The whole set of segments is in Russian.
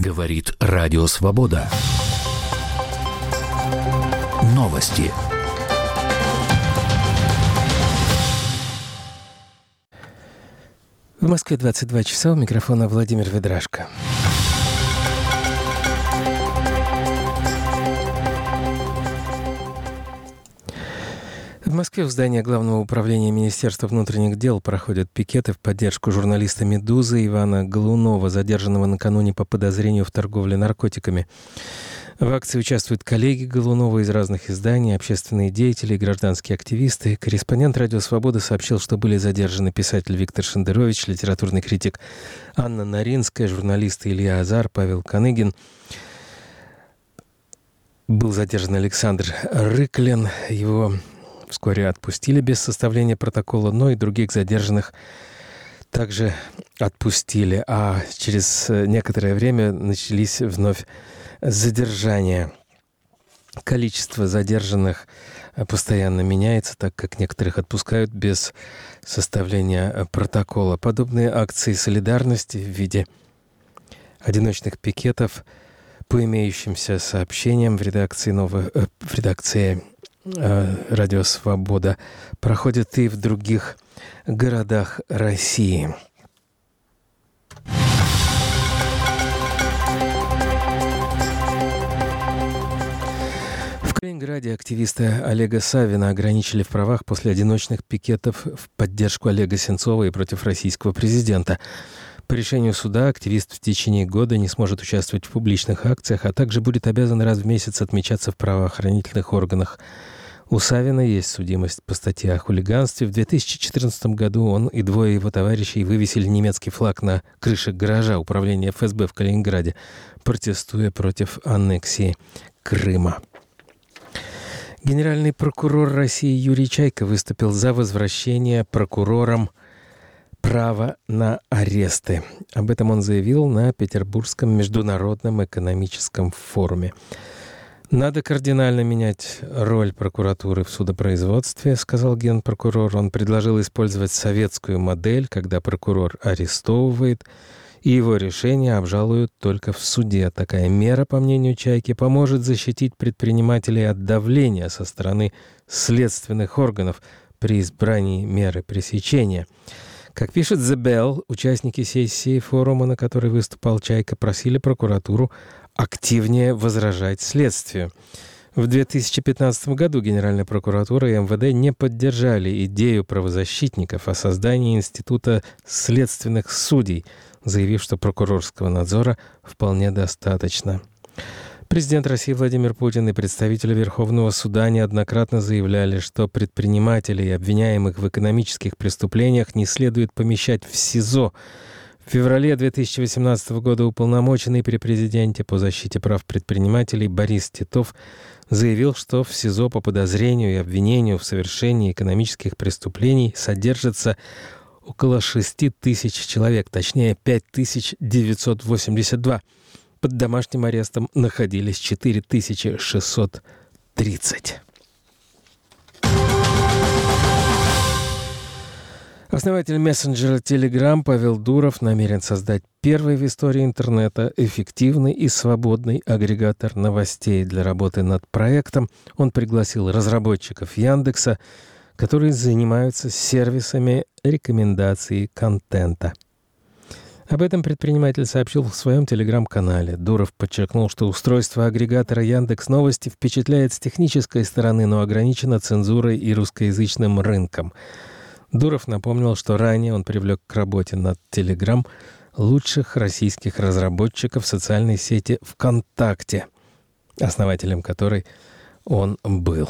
Говорит Радио Свобода. Новости. В Москве 22 часа. У микрофона Владимир Ведрашко. В Москве в здании Главного управления Министерства внутренних дел проходят пикеты в поддержку журналиста «Медузы» Ивана Голунова, задержанного накануне по подозрению в торговле наркотиками. В акции участвуют коллеги Голунова из разных изданий, общественные деятели, гражданские активисты. Корреспондент «Радио Свобода» сообщил, что были задержаны писатель Виктор Шендерович, литературный критик Анна Наринская, журналисты Илья Азар, Павел Коныгин. Был задержан Александр Рыклин. Его вскоре отпустили без составления протокола, но и других задержанных также отпустили. А через некоторое время начались вновь задержания. Количество задержанных постоянно меняется, так как некоторых отпускают без составления протокола. Подобные акции солидарности в виде одиночных пикетов по имеющимся сообщениям в редакции «Радио Свобода» проходят и в других городах России. В Калининграде активиста Олега Савина ограничили в правах после одиночных пикетов в поддержку Олега Сенцова и против российского президента. По решению суда активист в течение года не сможет участвовать в публичных акциях, а также будет обязан раз в месяц отмечаться в правоохранительных органах. У Савина есть судимость по статье о хулиганстве. В 2014 году он и двое его товарищей вывесили немецкий флаг на крыше гаража управления ФСБ в Калининграде, протестуя против аннексии Крыма. Генеральный прокурор России Юрий Чайка выступил за возвращение прокурорам права на аресты. Об этом он заявил на Петербургском международном экономическом форуме. «Надо кардинально менять роль прокуратуры в судопроизводстве», — сказал генпрокурор. Он предложил использовать советскую модель, когда прокурор арестовывает, и его решение обжалуют только в суде. Такая мера, по мнению Чайки, поможет защитить предпринимателей от давления со стороны следственных органов при избрании меры пресечения. Как пишет The Bell, участники сессии форума, на которой выступал Чайка, просили прокуратуру активнее возражать следствию. В 2015 году Генеральная прокуратура и МВД не поддержали идею правозащитников о создании института следственных судей, заявив, что прокурорского надзора вполне достаточно. Президент России Владимир Путин и представители Верховного суда неоднократно заявляли, что предпринимателей, обвиняемых в экономических преступлениях, не следует помещать в СИЗО. В феврале 2018 года уполномоченный при президенте по защите прав предпринимателей Борис Титов заявил, что в СИЗО по подозрению и обвинению в совершении экономических преступлений содержится около 6 тысяч человек, точнее 5982. Под домашним арестом находились 4630. Основатель мессенджера Telegram Павел Дуров намерен создать первый в истории интернета эффективный и свободный агрегатор новостей. Для работы над проектом он пригласил разработчиков Яндекса, которые занимаются сервисами рекомендации контента. Об этом предприниматель сообщил в своем телеграм-канале. Дуров подчеркнул, что устройство агрегатора Яндекс.Новости впечатляет с технической стороны, но ограничено цензурой и русскоязычным рынком. Дуров напомнил, что ранее он привлек к работе над Telegram лучших российских разработчиков социальной сети ВКонтакте, основателем которой он был.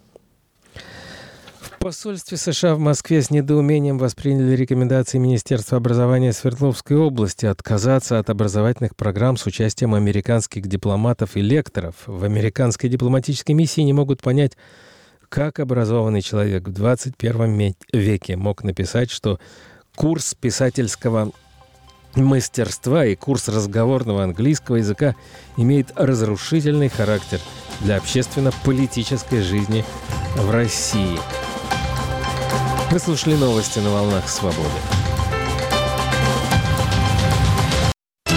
В посольстве США в Москве с недоумением восприняли рекомендации Министерства образования Свердловской области отказаться от образовательных программ с участием американских дипломатов и лекторов. В американской дипломатической миссии не могут понять, как образованный человек в 21 веке мог написать, что курс писательского мастерства и курс разговорного английского языка имеет разрушительный характер для общественно-политической жизни в России. Вы слушали новости на волнах Свободы.